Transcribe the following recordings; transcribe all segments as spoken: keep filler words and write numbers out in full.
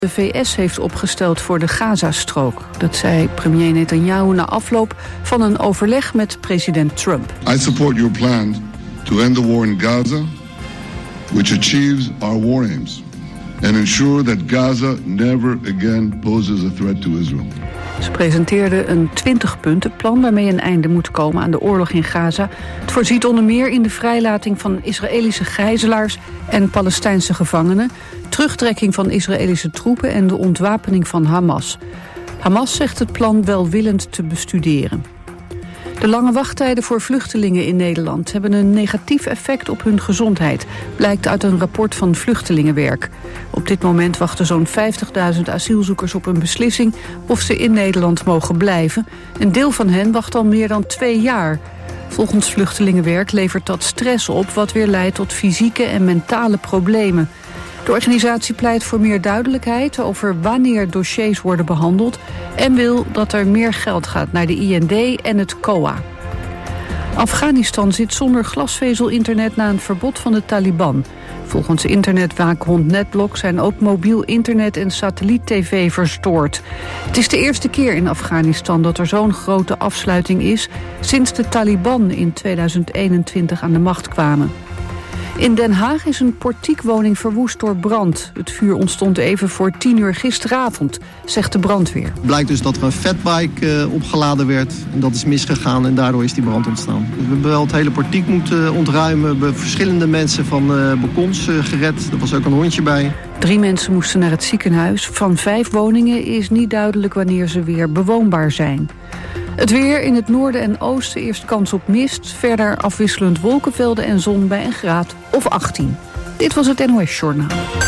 de V S heeft opgesteld voor de Gazastrook. Dat zei premier Netanyahu na afloop van een overleg met president Trump. I support your plan to end the war in Gaza, which achieves our war aims and ensure that Gaza never again poses a threat to Israel. Ze presenteerde een twintig-puntenplan waarmee een einde moet komen aan de oorlog in Gaza. Het voorziet onder meer in de vrijlating van Israëlische gijzelaars en Palestijnse gevangenen, terugtrekking van Israëlische troepen en de ontwapening van Hamas. Hamas zegt het plan welwillend te bestuderen. De lange wachttijden voor vluchtelingen in Nederland hebben een negatief effect op hun gezondheid, blijkt uit een rapport van Vluchtelingenwerk. Op dit moment wachten zo'n vijftigduizend asielzoekers op een beslissing of ze in Nederland mogen blijven. Een deel van hen wacht al meer dan twee jaar. Volgens Vluchtelingenwerk levert dat stress op, wat weer leidt tot fysieke en mentale problemen. De organisatie pleit voor meer duidelijkheid over wanneer dossiers worden behandeld en wil dat er meer geld gaat naar de I N D en het C O A. Afghanistan zit zonder glasvezel-internet na een verbod van de Taliban. Volgens internetwaakhond Netblok zijn ook mobiel internet en satelliet-tv verstoord. Het is de eerste keer in Afghanistan dat er zo'n grote afsluiting is sinds de Taliban in tweeduizend eenentwintig aan de macht kwamen. In Den Haag is een portiekwoning verwoest door brand. Het vuur ontstond even voor tien uur gisteravond, zegt de brandweer. Het blijkt dus dat er een fatbike uh, opgeladen werd. En dat is misgegaan en daardoor is die brand ontstaan. We hebben wel het hele portiek moeten ontruimen. We hebben verschillende mensen van uh, balkons uh, gered. Er was ook een hondje bij. Drie mensen moesten naar het ziekenhuis. Van vijf woningen is niet duidelijk wanneer ze weer bewoonbaar zijn. Het weer in het noorden en oosten eerst kans op mist. Verder afwisselend wolkenvelden en zon bij een graad of achttien. Dit was het N O S Journaal.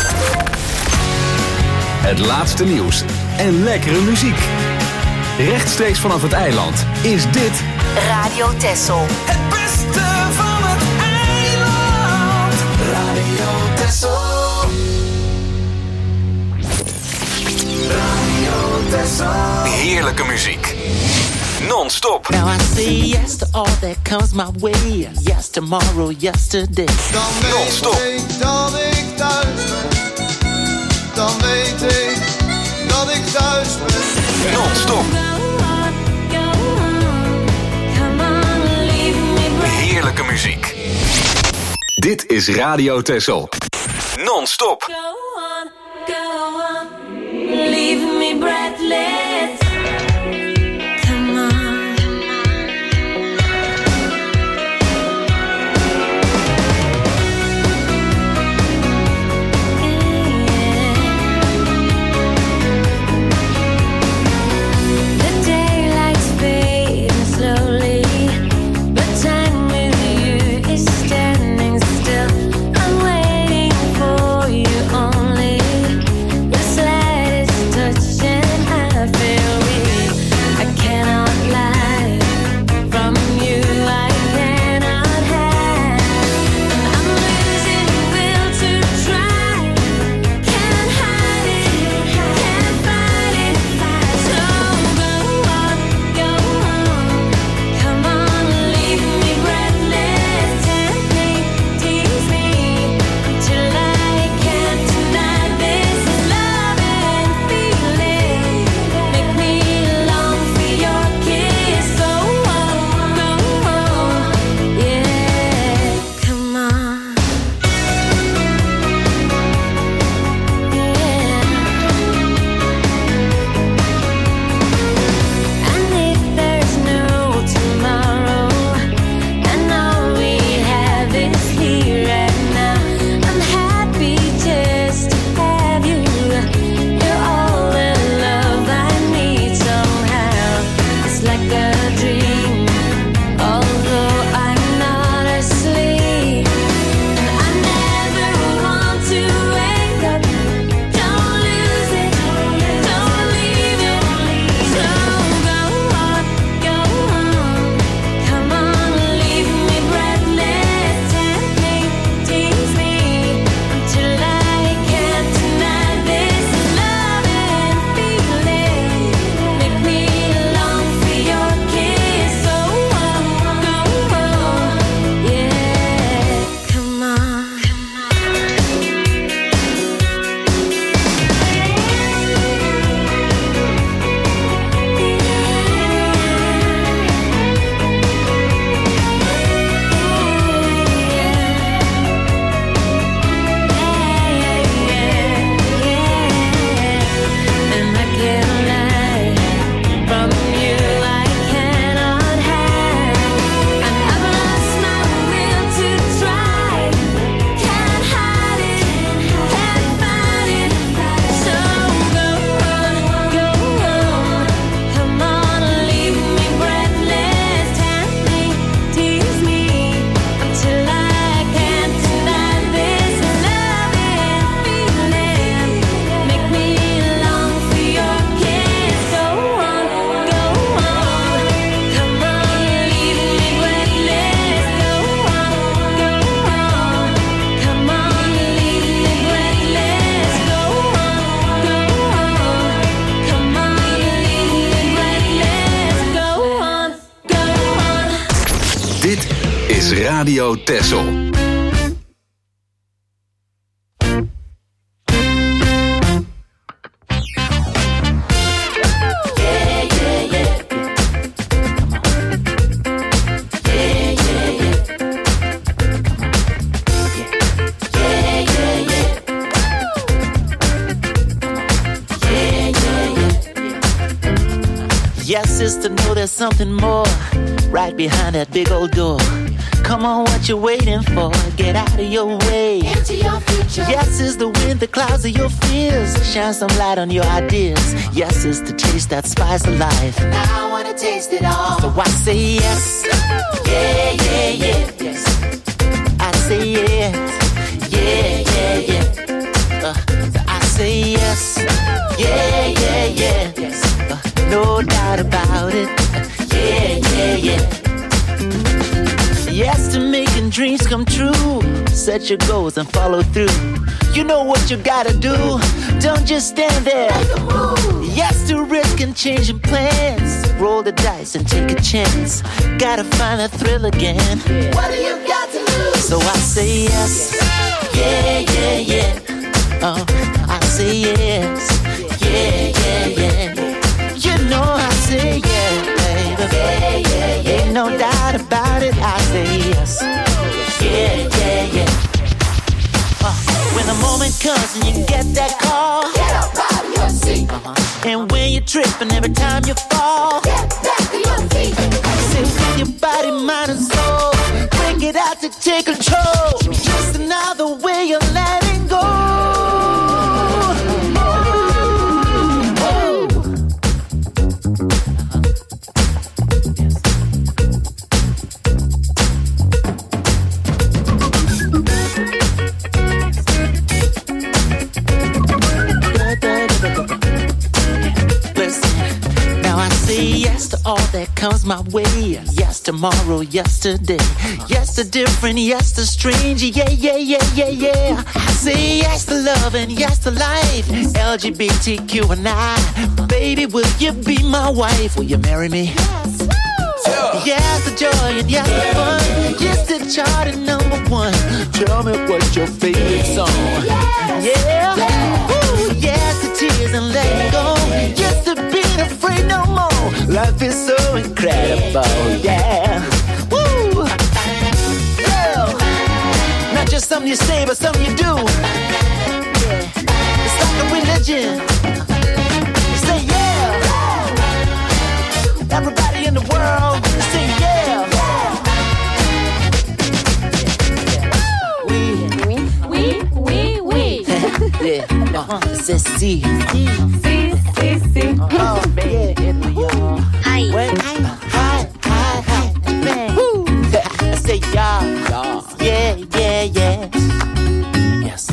Het laatste nieuws en lekkere muziek. Rechtstreeks vanaf het eiland is dit Radio Texel. Het beste van het eiland. Radio Texel. Radio Texel. Heerlijke muziek. Non-stop. Now I say yes to all that comes my way. Yes tomorrow, yesterday. Dan weet Non-stop. ik dat ik thuis ben. Dan weet ik dat ik thuis ben. Non-stop. Heerlijke muziek. Dit is Radio Texel. Non-stop. Go on, go on, leave me breathless. Standing still, I'm waiting for you only. The Radio Texel. Yes, sister, know there's something more right behind that big old door. Come on, what you waiting for? Get out of your way. Into your future. Yes, is the wind, the clouds of your fears. Shine some light on your ideas. Yes, is the taste that spice of life. Now I wanna taste it all. So I say yes. Yeah, yeah, yeah. Yes. I say yes. Yeah, yeah, yeah. Uh, so I say yes. Yeah, yeah, yeah. Yes. Uh, no doubt about it. Yeah, yeah, yeah. Yes to making dreams come true. Set your goals and follow through. You know what you gotta do. Don't just stand there. Make a move. Yes to risk and changing plans. Roll the dice and take a chance. Gotta find that thrill again. What do you got to lose? So I say yes. Yeah, yeah, yeah. Oh, I say yes. Yeah, yeah, yeah. You know I say yeah, baby. Yeah, yeah, yeah. Ain't no doubt about it, I say yes. Yeah, yeah, yeah. Uh, when the moment comes and you get that call, get up out of your seat. Uh-huh. And when you trip and every time you fall, get back to your feet. Say with your body, mind and soul, bring it out to take control. Just another way of letting go. Yes to all that comes my way. Yes, tomorrow, yesterday. Yes to different, yes to strange. Yeah, yeah, yeah, yeah, yeah. I say yes to love and yes to life. L G B T Q and I. Baby, will you be my wife? Will you marry me? Yes. Yes to joy and yes to fun. Yes to chart and number one. Tell me what's your favorite song. Yeah. yeah. Ooh, yes to tears and letting go. Yes to being afraid no more. Life is so incredible, yeah. Woo! Yeah. Not just something you say, but something you do. Yeah. It's like a religion. You say yeah. Everybody in the world, say yeah. We, we, we, we. Yeah, uh-huh. C'est si. Si, si, si. Oh, man, Italy, y'all. Hi. Wait, hi, hi, hi, hi. Japan. Woo. I say y'all, y'all. Yeah, yeah, yeah. Yes.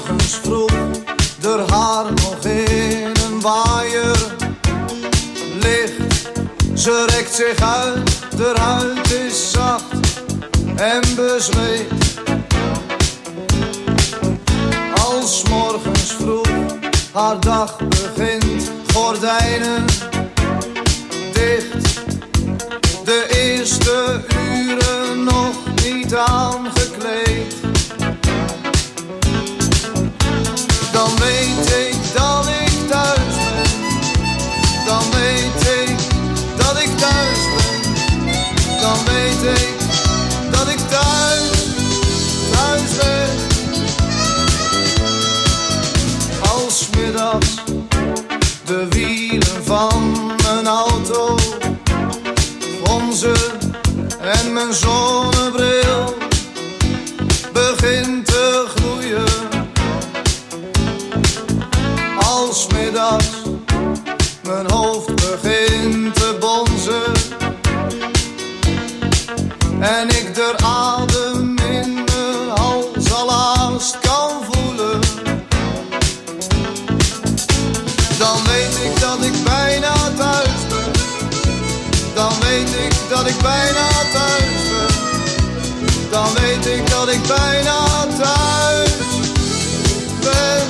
morgens vroeg, der haar nog in een waaier ligt. Ze rekt zich uit, der huid is zacht en bezweet. Als morgens vroeg haar dag begint, gordijnen dicht. De eerste uren nog niet aangekleed. Dan weet ik dat ik thuis ben. Dan weet ik dat ik thuis ben. Dan weet ik dat ik thuis, thuis ben. Als middags de wielen van mijn auto gonzen en mijn zonnebril begint te gloeien. Als middags mijn hoofd begint te bonzen en ik de adem in mijn hals al haast kan voelen, dan weet ik dat ik bijna thuis ben. Dan weet ik dat ik bijna thuis ben. Dan weet ik dat ik bijna thuis ben.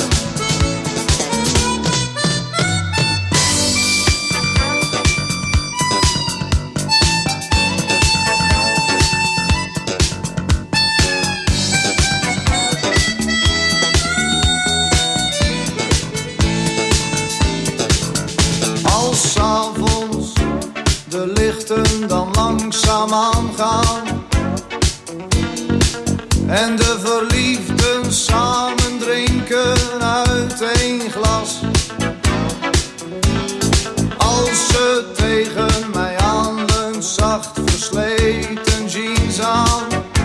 Als 's avonds de lichten dan langzaam aangaan en de verliefden samen drinken uit één glas. Als ze tegen mij aanleunt, zacht versleten jeans aan.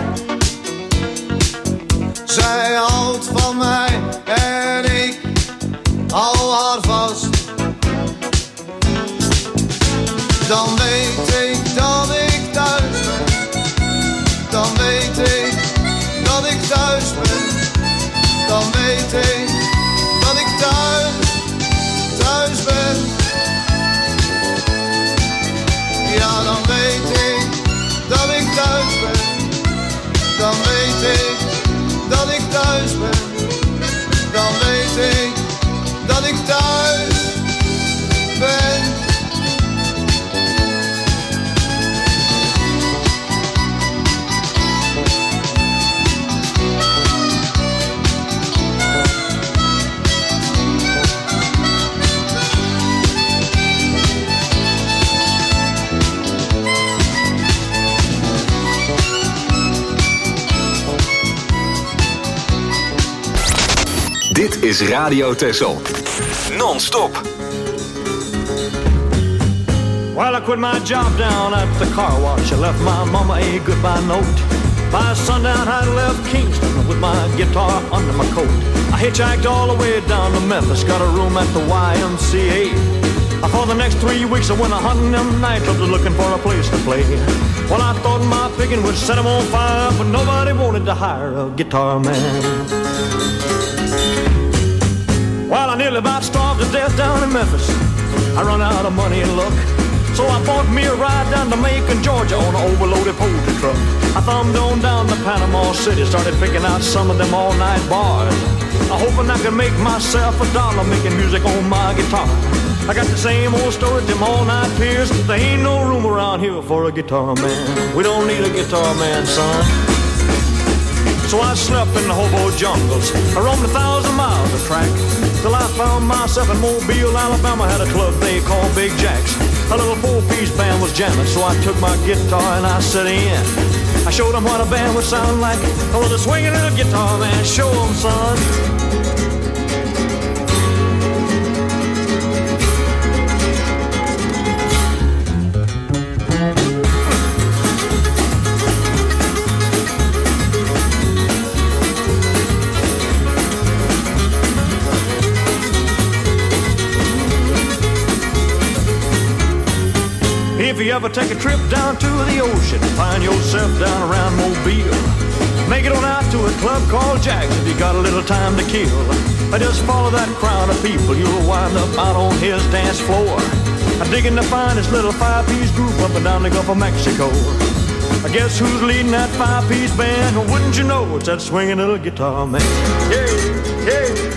Zij houdt van mij en ik hou haar vast. Dan weet ik dat ik thuis ben. Dan weet ik dat ik thuis ben. Dan weet ik dat ik thuis, thuis ben. Ja, dan weet ik dat ik thuis ben. Dan weet ik dat ik thuis ben. Dan weet ik dat ik thuis ben. Dit is Radio Texel. Non-stop. Well, I quit my job down at the car wash. I left my mama a goodbye note. By sundown, I left Kingston with my guitar under my coat. I hitchhiked all the way down to Memphis. Got a room at the Y M C A. For the next three weeks I went a hunting them nightclubs looking for a place to play. Well, I thought my picking would set them on fire, but nobody wanted to hire a guitar man. Well, I nearly about starved to death down in Memphis. I run out of money and luck, so I bought me a ride down to Macon, Georgia on an overloaded poultry truck. I thumbed on down to Panama City, started picking out some of them all-night bars. I hoping I could make myself a dollar making music on my guitar. I got the same old story, them all-night peers. There ain't no room around here for a guitar man. We don't need a guitar man, son. So I slept in the hobo jungles. I roamed a thousand miles of track till I found myself in Mobile, Alabama. Had a club they called Big Jack's. A little four-piece band was jamming, so I took my guitar and I set in. I showed them what a band would sound like. I was a swinging little guitar man. Show them, son. If you ever take a trip down to the ocean, find yourself down around Mobile, Make it on out to a club called Jack's if you got a little time to kill. I just follow that crowd of people, you'll wind up out on his dance floor. I'm digging to find this little five-piece group up and down the Gulf of Mexico. I guess who's leading that five-piece band? Well, wouldn't you know, it's that swinging little guitar man. Yeah, yeah.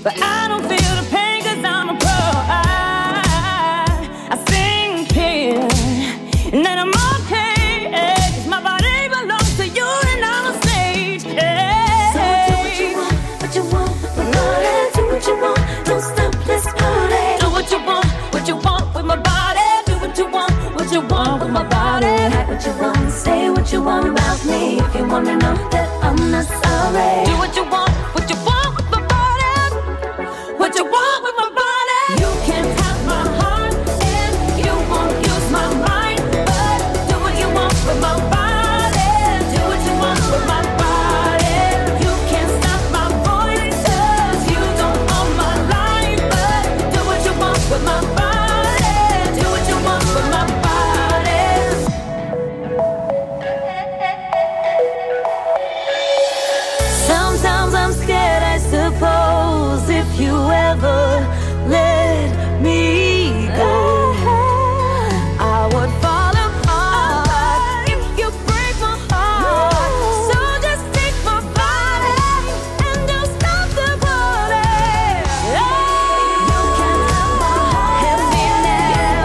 but I don't feel the pain 'cause I'm a pro. I, I sing clear, and then I'm okay. 'Cause my body belongs to you, and I'm on stage. Hey. So do what you want, what you want, but not do what you want. Don't stop, let's party. Do what you want, what you want with my body. Do what you want, what you want with my body. Act what you want, say what you want about me. If you wanna know that I'm not sorry. Do what you want, what you want with my body. What you want with my body. You can't have my heart and you won't use my mind. But do what you want with my body. Do what you want with my body. You can't stop my voice 'cause you don't own my life. But do what you want with my body. Do what you want with my body. Sometimes I'm scared, I suppose, if you ever let me go, I would fall apart if you break my heart. So just take my body and don't stop the party. You can't have my heart, help me now.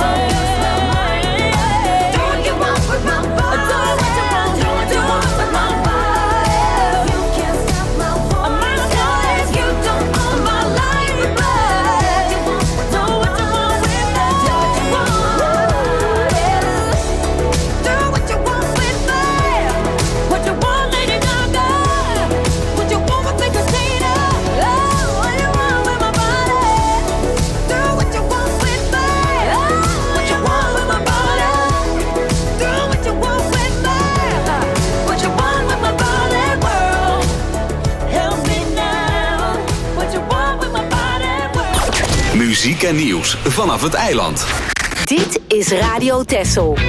Do what you want with my body. Do what you want, do what you want with my body. You can't stop my voice. You don't own my life, but do what you want with me. Do what you want. Do what you want with me. What you want, Lady Gaga? What you want with me, Christina? Oh, what you want with my body? Do what you want with me. What you want with my body? Do what you want with me. What you want with my body, world? Help me now. What you want with my body, world? Muziek en nieuws vanaf het eiland. Dit is Radio Texel.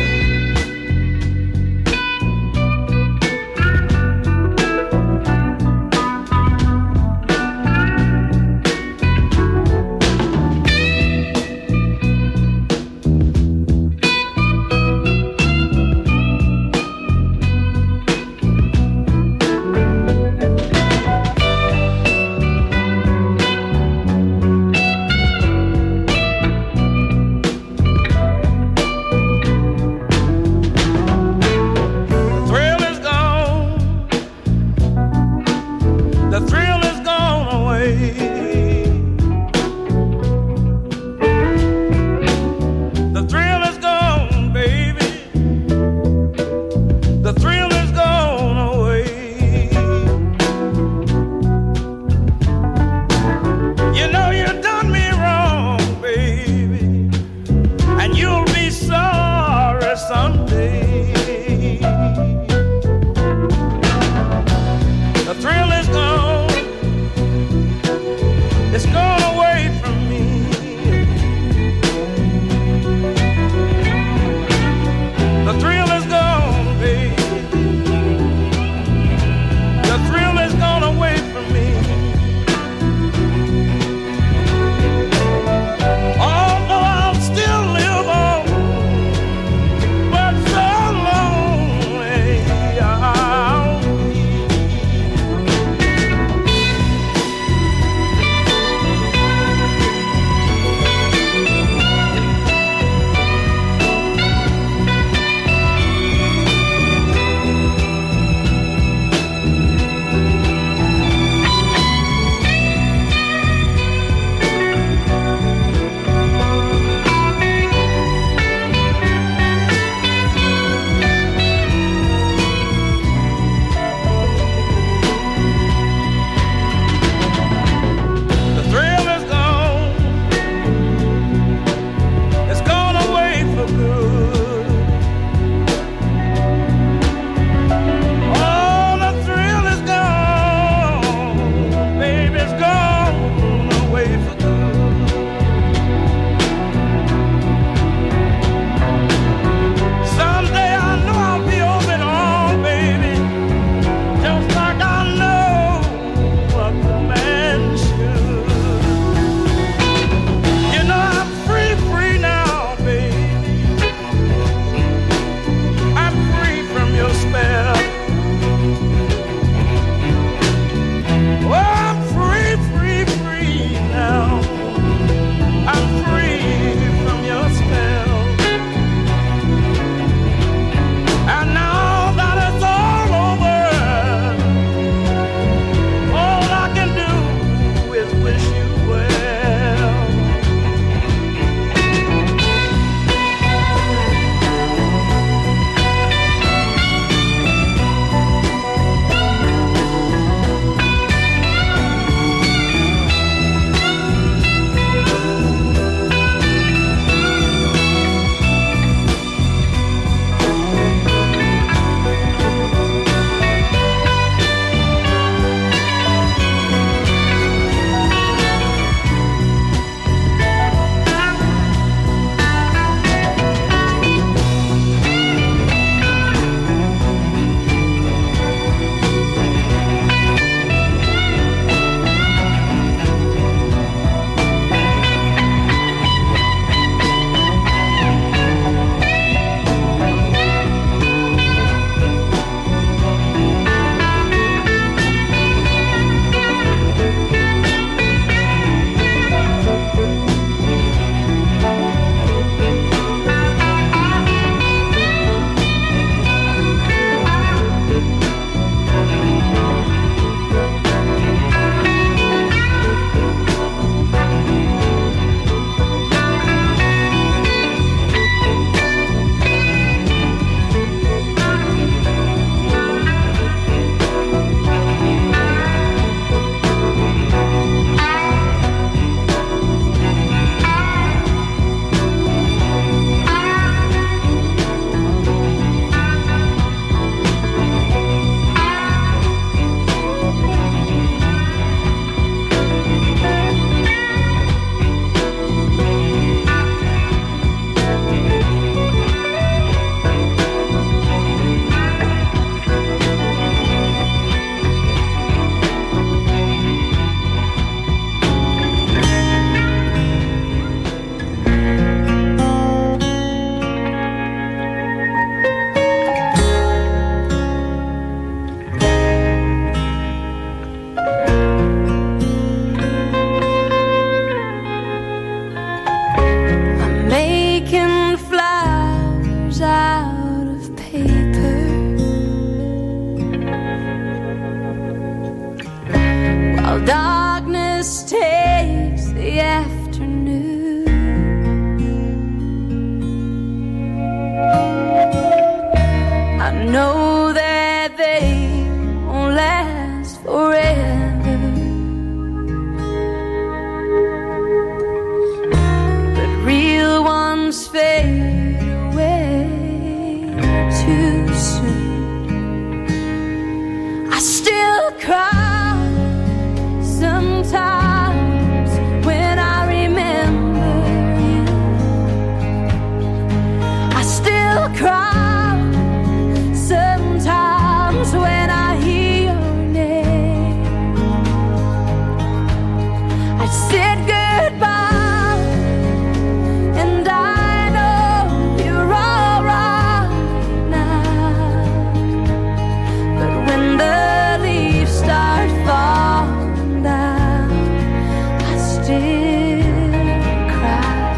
said goodbye, and I know you're alright now. But when the leaves start falling down, I still cry.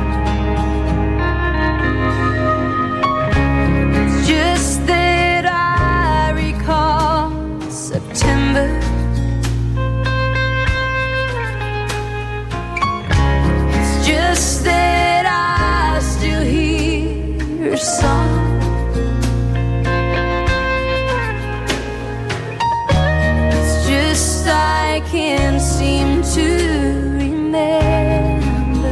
It's just that I recall September. Just that I still hear your song. It's just I can't seem to remember.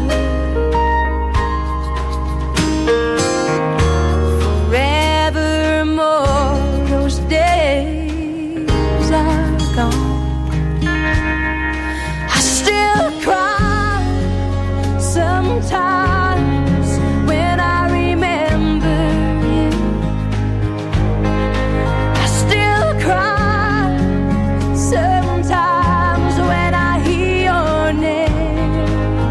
Forevermore, those days are gone. I still cry sometimes when I remember you. I still cry sometimes when I hear your name.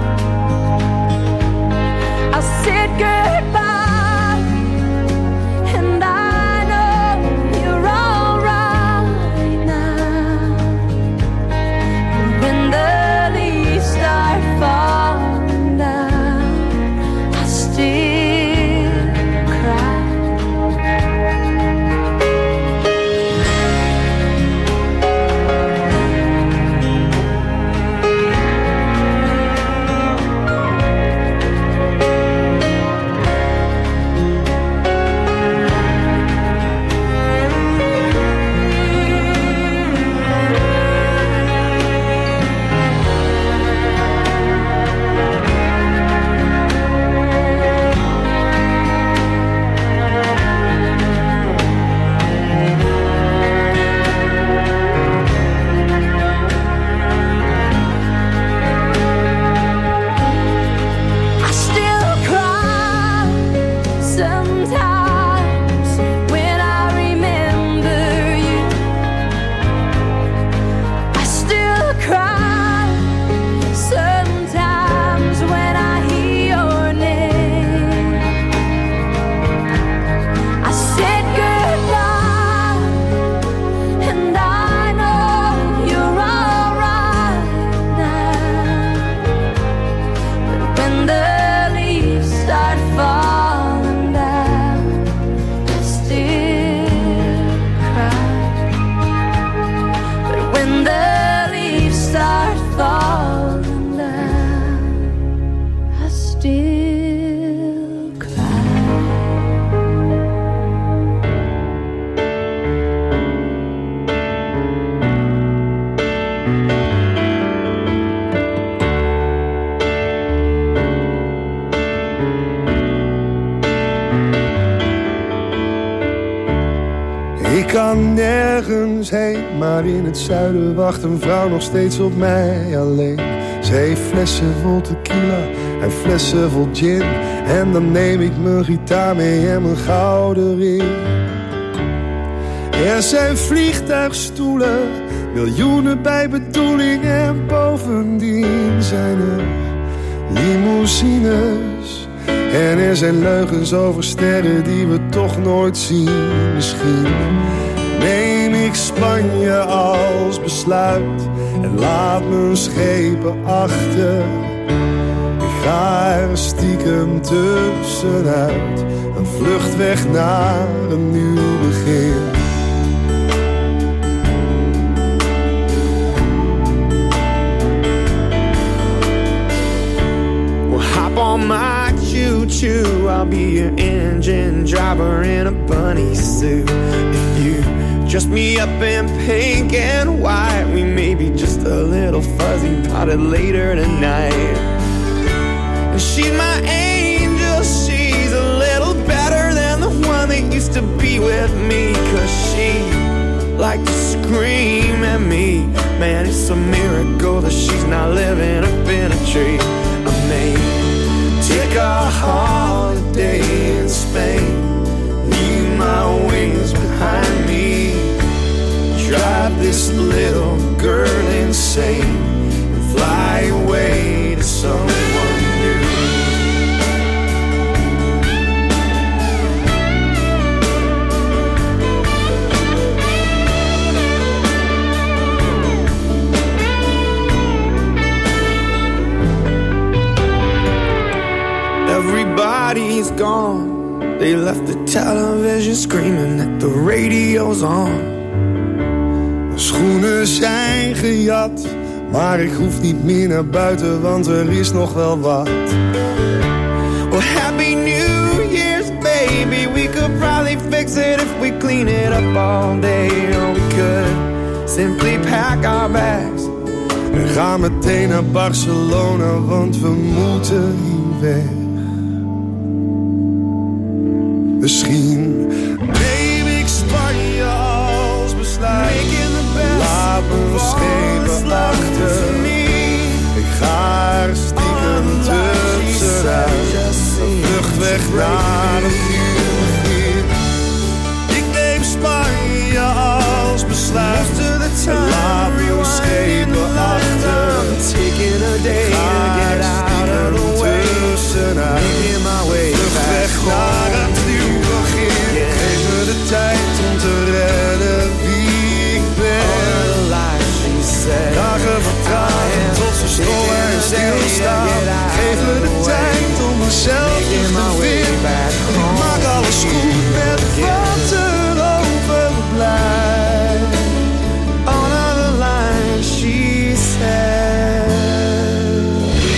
I said goodbye, and I know you're alright now. And when the leaves start falling down, I still cry. I still cry sometimes when I remember you. I still cry sometimes when I hear your name. I said goodbye, and I know you're alright now. But when the leaves start falling down, I still cry. But when the leaves start falling down, I still cry. Ik kan nergens heen, maar in het zuiden wacht een vrouw nog steeds op mij alleen. Ze heeft flessen vol tequila en flessen vol gin. En dan neem ik mijn gitaar mee en mijn gouden ring. Er zijn vliegtuigstoelen, miljoenen bij bedoeling. En bovendien zijn er limousines. En er zijn leugens over sterren die we toch nooit zien. Misschien neem ik Spanje als besluit en laat mijn schepen achter. Ik ga er stiekem tussenuit, een vlucht weg naar een nieuw begin. Hop on my choo-choo, I'll be your engine driver in a bunny suit. If you dress me up in pink and white, we may be just a little fuzzy potted later tonight. And she's my angel, she's a little better than the one that used to be with me. Cause she liked to scream at me. Man, it's a miracle that she's not living up in a tree. I may take a holiday in Spain, leave my wings behind me, drive this little girl insane, and fly away he's gone. They left the television screaming that the radio's on. Mijn schoenen zijn gejat, maar ik hoef niet meer naar buiten, want er is nog wel wat. Well, happy New Year's, baby. We could probably fix it if we clean it up all day. Or we could simply pack our bags en ga meteen naar Barcelona, want we moeten hier weg. Misschien neem ik Spanje als besluit. Laat me schepen achter. Ik ga er stiekem tussenuit. Een vlucht weg naar een nieuw begin. Ik neem Spanje als besluit. Laat me schepen achter. Ik ga er stiekem tussenuit. Vlucht weg naar een nieuw begin. Geef me de tijd om te redden wie ik ben. Dagen vertragen tot ze stoppen en stilstaan. Geef me de tijd om mezelf terug te vinden. Ik maak alles goed met wat er overblijft. On the line, she said.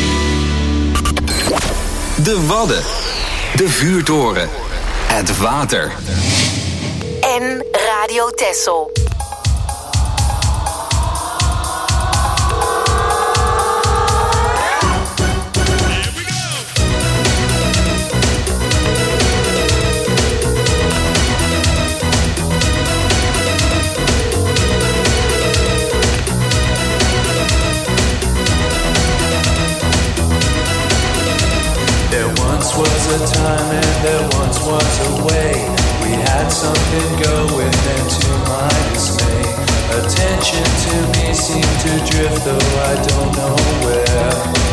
De Wadden. De vuurtoren. Het water. En Radio Texel. Was a time and there once was a way. We had something going and to my dismay, attention to me seemed to drift, though I don't know where.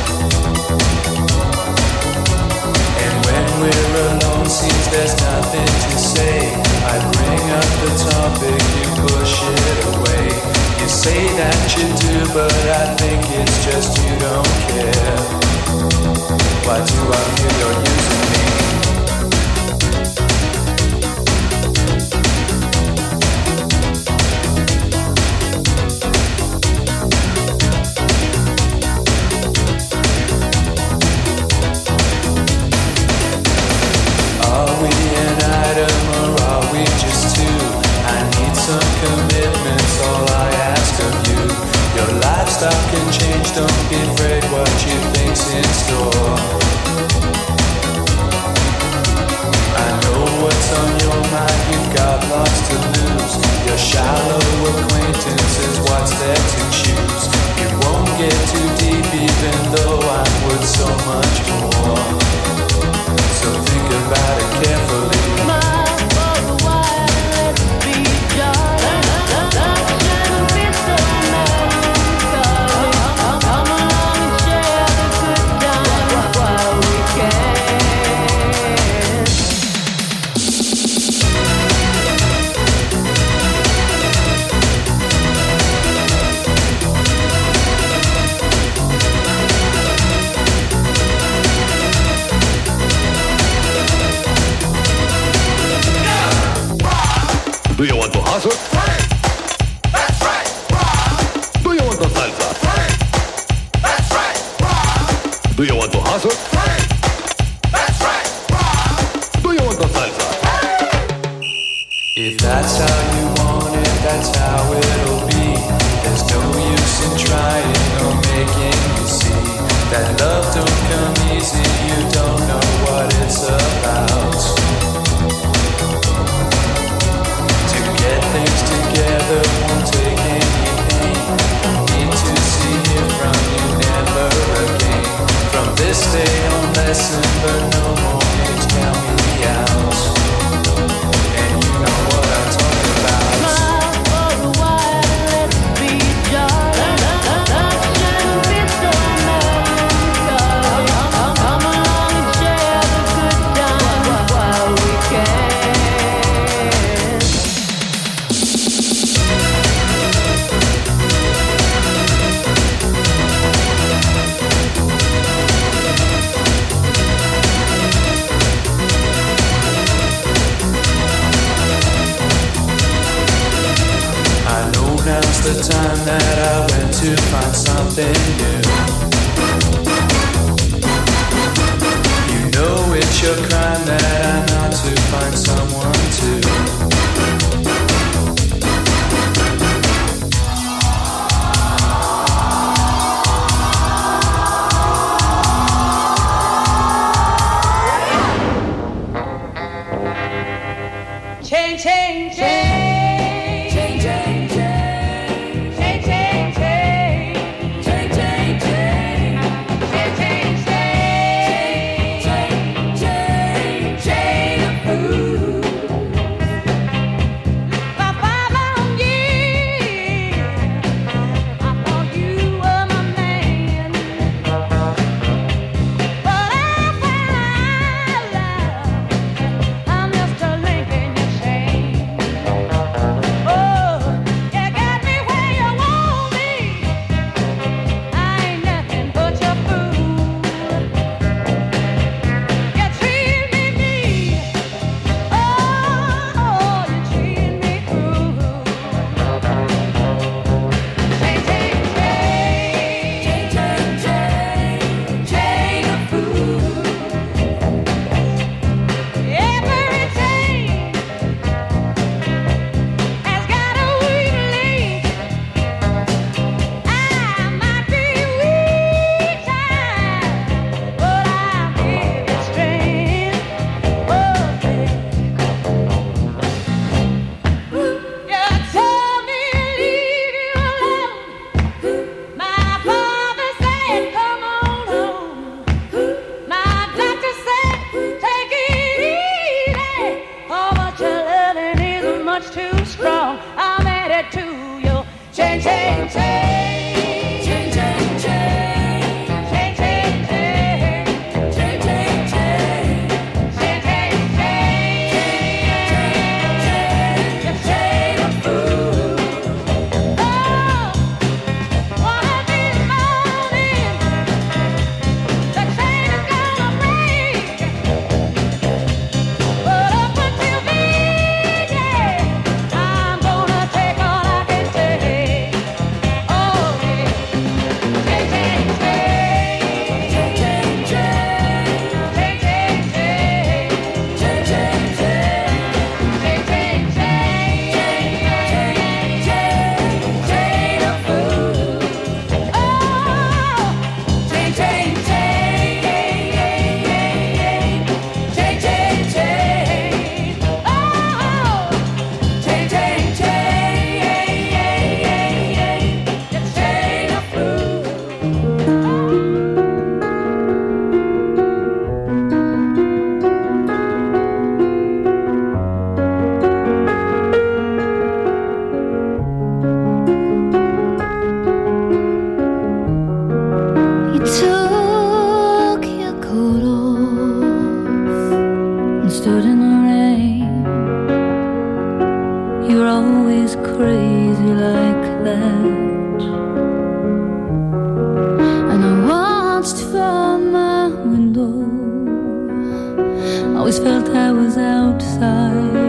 And when we're alone seems there's nothing to say. I bring up the topic, you push it away. You say that you do, but I think it's just you don't care. Why do I feel you're using me? Are we an item or are we just two? I need some commitments, all I ask of you. Your lifestyle can change, don't be afraid what you think's in store. I know what's on your mind, you've got lots to lose. Your shallow acquaintance is what's there to choose. You won't get too deep even though I'm worth so much more. So think about it carefully. Do you want to hustle? That's right. Do you want to salsa? That's right. Do you want to hustle? That's right. Do you want to salsa? If that's how you want it, that's how it'll be. There's no use in trying or making you see that love don't come easy, you don't know what it's about. Get things together, won't take any pain. Need to see it from you never again. From this day on, lesson, but no more games, count me out. And you know what I'm talking about. Smile for a while, let's be jolly. Love shouldn't be so melancholy. Come along and share the good time while we can. the time that I went to find something new. You know it's your crime that I'm not to find someone to. Change, change, change, change, change, change, change, change, change, change, change, change, change, change, change of food. For five long years, I thought you were my man, but I found love. I'm just a link in your chain. Oh, you got me where you want me. I ain't nothing but your fool. You treat me mean. Oh, you treat me cruel. Chain, chain, chain, chain, chain, chain of food. Every chain has got a weak link. I might be weak time, but I'll give you strength. Oh, you told me to leave you alone. My father said, come on home. My doctor said, take it easy. Oh, but your loving is much too strong. I'm added to you. Change, change, change, change, change, change, change, change, change, change, change, change, change, change of food. Oh, one of these mornings, the chain is gonna break. But up until then, yeah, I'm gonna take all I can take. Oh, yeah. Change, change, change, change, change, change, change, change, change, change, change, change, change, change of food. Oh, change, change, change, change, change, change, change. Oh, change, change, change, it's chain of food. You took your coat off and stood in the rain. You're always crazy like that. And I watched from my window. Always felt I was outside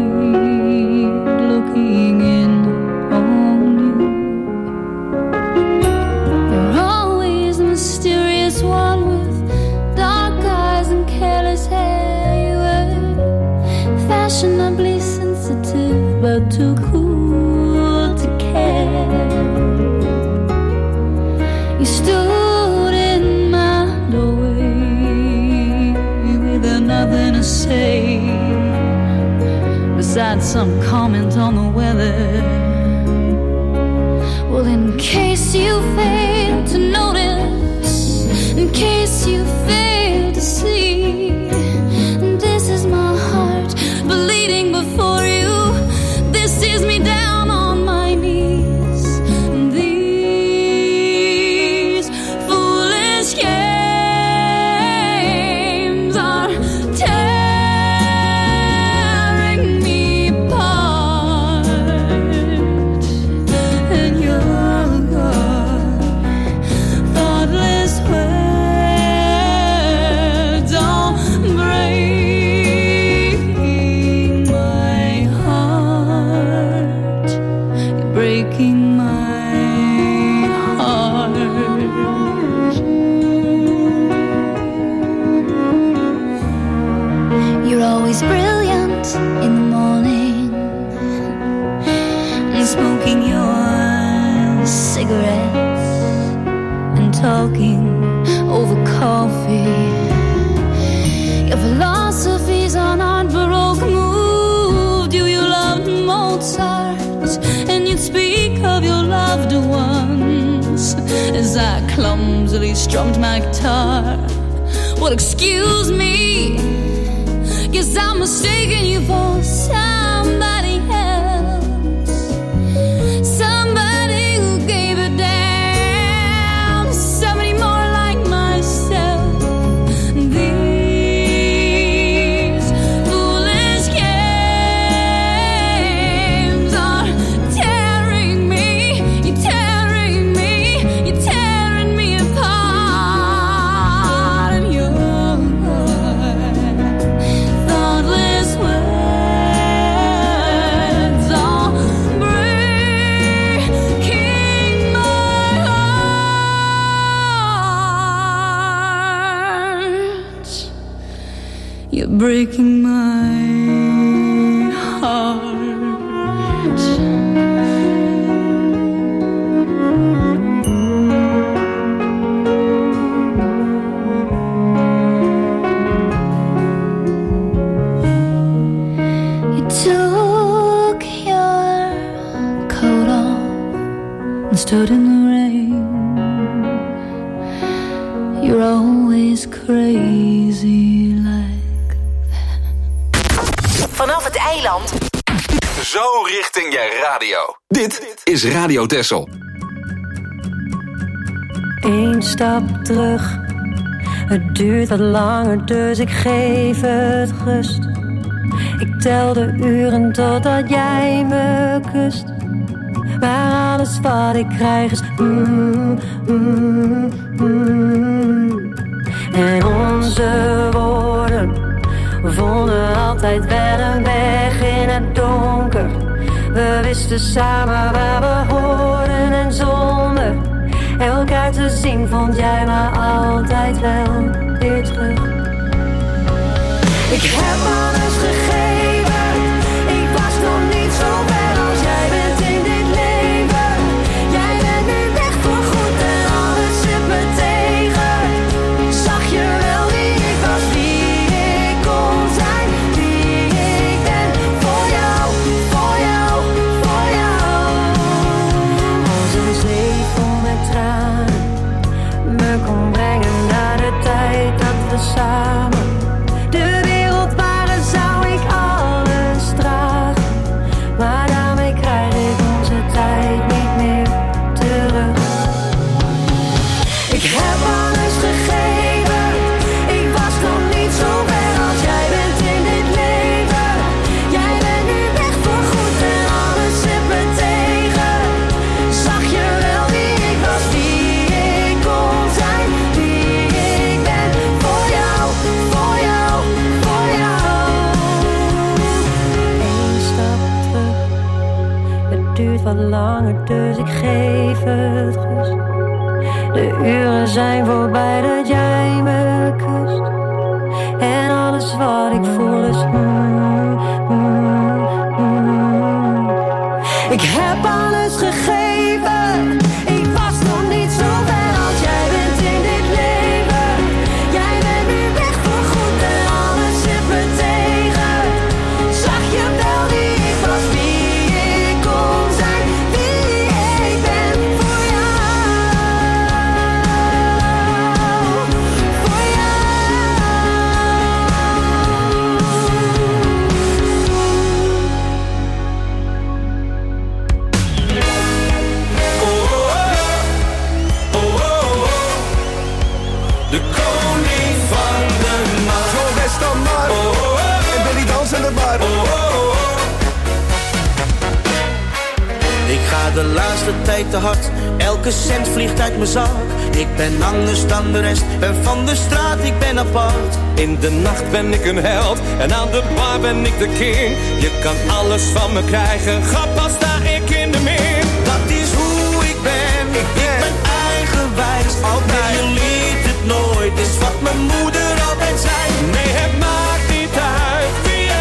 looking in on you. You're always the mysterious one with dark eyes and careless hair. You were fashionably sensitive, but too cool to care. You stood in my doorway with nothing to say besides some comment on the weather. Well, in case you fail to notice, in case you fail to see, this is my heart bleeding before you. This is me down on my knees. These foolish games are tearing me apart. She's brilliant in the morning and smoking your cigarettes and talking over coffee. Your philosophies are not baroque moved. You, you loved Mozart and you'd speak of your loved ones as I clumsily strummed my guitar. Well, excuse me, guess I'm mistaken you for somebody else, somebody who gave a damn, somebody more like myself. These foolish games are tearing me, you're tearing me, you're tearing me apart. And your thoughtless words are breaking my heart. You're breaking my heart. You took your coat off and stood in the rain. You're always crazy like. Vanaf het eiland. Zo richting je radio. Dit is Radio Texel. Eén stap terug. Het duurt wat langer, dus ik geef het rust. Ik tel de uren totdat jij me kust. Maar alles wat ik krijg is mm, mm, mm. En onze woorden vonden altijd wel een weg in het donker. We wisten samen waar we hoorden en zonder elkaar te zien vond jij me altijd wel weer terug. Ik heb alles gegeven, ik was nog niet zo ver als jij bent in dit leven. Jij bent nu weg voor goed en alles zit me tegen. Zag je wel wie ik was, wie ik kon zijn, wie ik ben. Voor jou, voor jou, voor jou. Als een zee vol met tranen me kon brengen naar de tijd dat we samen de wereld waren, zou ik alles dragen. Maar daarmee krijg ik onze tijd niet meer terug. Ik heb alles gegeven, ik was nog niet zo ver als jij bent in dit leven. Jij bent nu weg voor goed en alles zit me tegen. Zag je wel wie ik was, wie ik kon zijn, wie ik ben. Voor jou, voor jou, voor jou. Eén stap terug, het duurt wat langer, dus ik geef het rust. De uren zijn voorbij dat jij me kust. En alles wat ik voel is mm, mm, mm. Ik heb alles gegeven, ik was nog niet zo ver als jij bent in dit leven. Jij bent nu weg voor goed en alles zit me tegen. Zag je wel wie ik was, wie ik kon zijn, wie ik ben. Voor jou, voor jou. De koning van de markt. Zo best dan maar. En Billy dansen er maar. Ik ga de laatste tijd te hard, elke cent vliegt uit mijn zak. Ik ben anders dan de rest, ben van de straat, ik ben apart. In de nacht ben ik een held en aan de bar ben ik de king. Je kan alles van me krijgen, grap als sta ik in de min. Dat is hoe ik ben, ik ben, ik ben eigenwijs. Altijd, je leert het nooit, is wat mijn moeder altijd zei. Nee, het maakt niet uit wie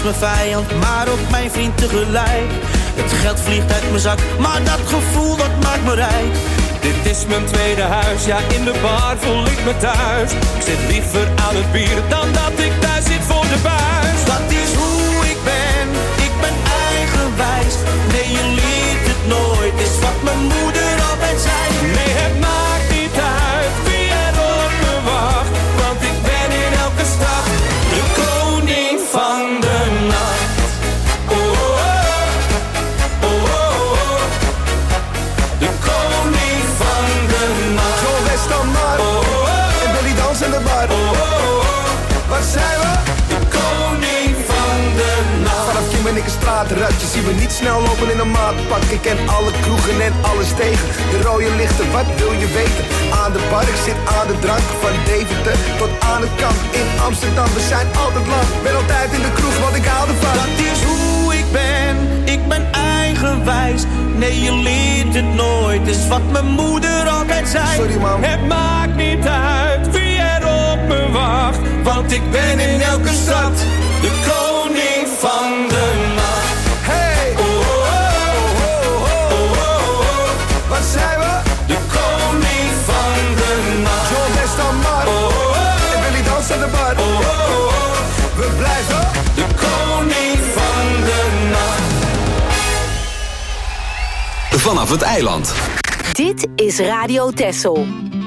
mijn vijand, maar ook mijn vriend tegelijk. Het geld vliegt uit mijn zak, maar dat gevoel dat maakt me rijk. Dit is mijn tweede huis, ja in de bar voel ik me thuis. Ik zit liever aan het bier dan dat ik thuis zit voor de buis. Dat is hoe ik ben, ik ben eigenwijs. Nee, je leert het nooit, is wat mijn moeder altijd zei. Nee, het maakt niet uit wie er op me wacht, want ik ben in elke stad de koning van de nacht. Oh, oh, oh, oh, oh. De koning van de nacht. Zo West dan maar, oh, oh, oh. en Billy Dans in de bar. Oh, oh, oh. Waar zijn we? De koning van de nacht. Vanaf Kim en ik een straatruitje, zien we niet snel lopen in een maatpak. Ik ken alle kroegen en alles tegen. De rode lichten, wat wil je weten? Aan de bar, ik zit aan de drank. Van Deventer tot aan het kamp in Amsterdam. We zijn altijd lang, ben altijd in de kroeg, want ik hou ervan. Dat is hoe ik ben, ik ben eigenwijs. Nee, je leert het nooit, is wat mijn moeder altijd zei. Sorry mam. Het maakt niet uit wie er op me wacht, want ik ben in elke stad de koning van de nacht. Hey! Oh, oh, oh, oh, oh, oh, oh. Waar zijn we? De koning van de nacht. John West dan maar, oh, oh, oh. en Billy Dans aan de bar. Oh, oh, oh, oh. We blijven de koning van de nacht. Vanaf het eiland. Dit is Radio Texel.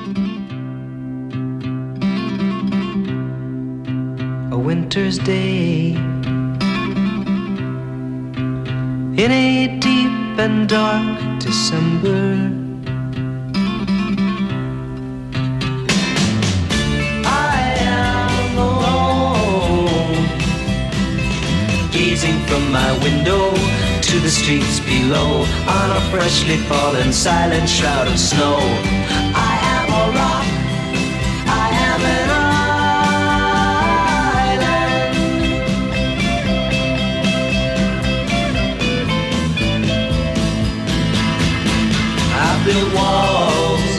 A winter's day in a deep and dark December. I am alone, gazing from my window to the streets below, on a freshly fallen silent shroud of snow. I am a rock, I am an island. I built walls,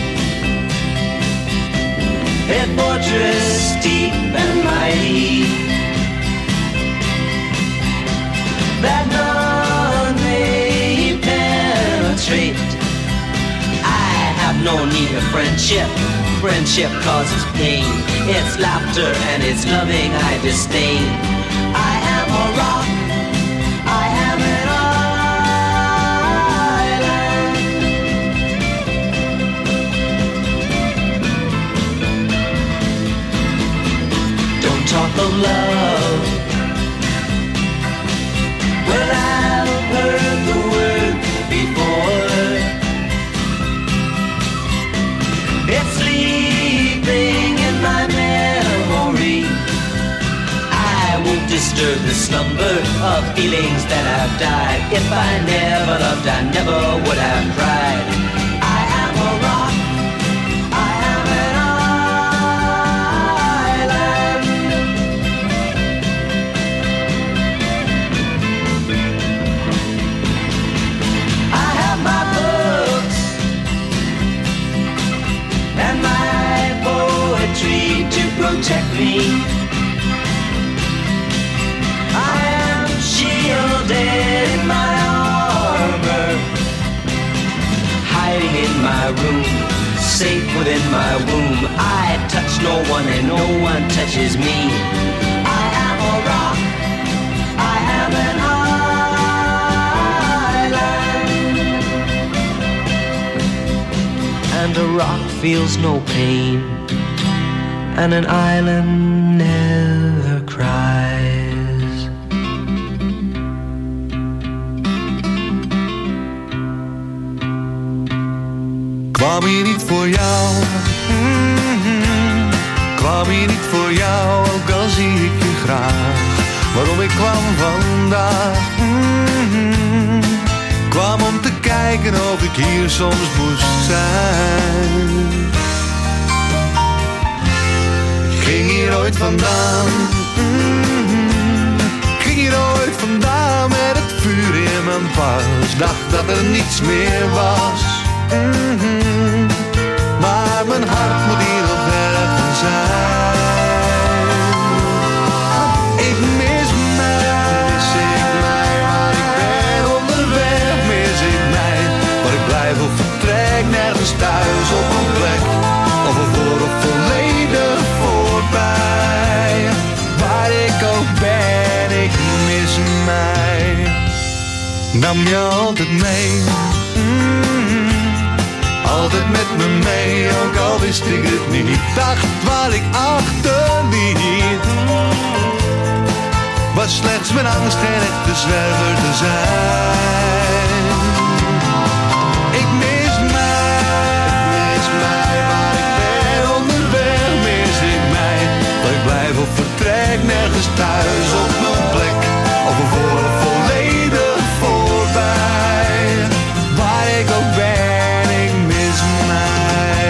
a fortress deep and mighty, that none may penetrate. I have no need of friendship. Friendship causes pain. It's laughter and it's loving I disdain. I am a rock, I am an island. Don't talk of love, well, I've heard the word before. It's sleeping in my memory. I won't disturb the slumber of feelings that have died. If I never loved, I never would have cried. I am a rock, I am an island. I have my books and my poetry to protect me. I am shielded in my armor, hiding in my room, safe within my womb. I touch no one and no one touches me. I am a rock, I am an island. And a rock feels no pain, and an island never cries. Kwam hier niet voor jou, mm-hmm. Kwam hier niet voor jou, ook al zie ik je graag. Waarom ik kwam vandaag, mm-hmm. Kwam om te kijken of ik hier soms moest zijn. Ik ging hier ooit vandaan, mm-hmm. Ik ging hier ooit vandaan met het vuur in mijn pas. Dacht dat er niets meer was, mm-hmm. Maar mijn hart moet hier nog ergens zijn. Ik mis mij. nam je altijd mee. Mm, altijd met me mee, ook al wist ik het niet. Dacht wat ik achterliet was slechts mijn angst geen echte zwerver te zijn. Ik mis mij, ik mis mij, waar ik ben onderweg mis ik mij. Dat ik blijf op vertrek, nergens thuis op mijn plek. Of een voor volledig voorbij. Waar ik ook ben, ik mis mij.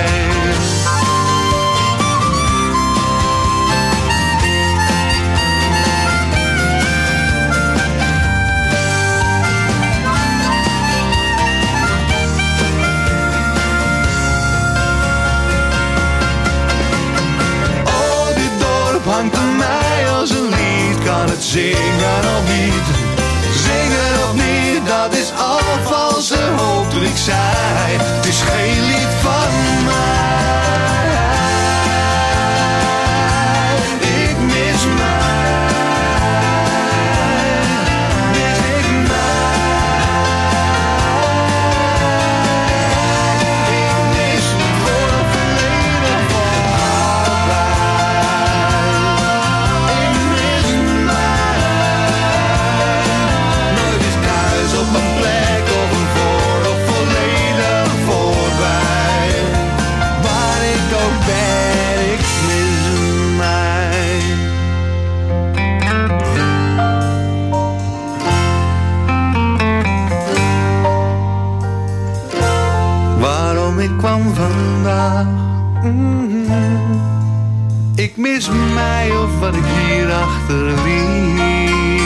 Hangt aan mij als een lied, kan het zingen of niet? Zingen of niet, dat is al valse hoop toen ik zei. Het is geen lied van mij. Ik mis mij, mis ik mij. Ik mis voor een verleden van op een plek of een voor of volledig voorbij. Waar ik ook ben, ik mis mij. Waarom ik kwam vandaag, mm-hmm. Ik mis mij of wat ik hier achterliet.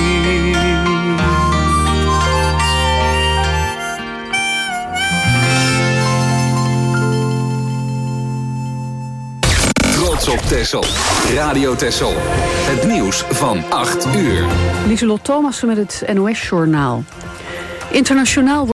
Op Texel. Radio Texel. Het nieuws van acht uur. Lieselot Thomassen met het N O S-journaal. Internationaal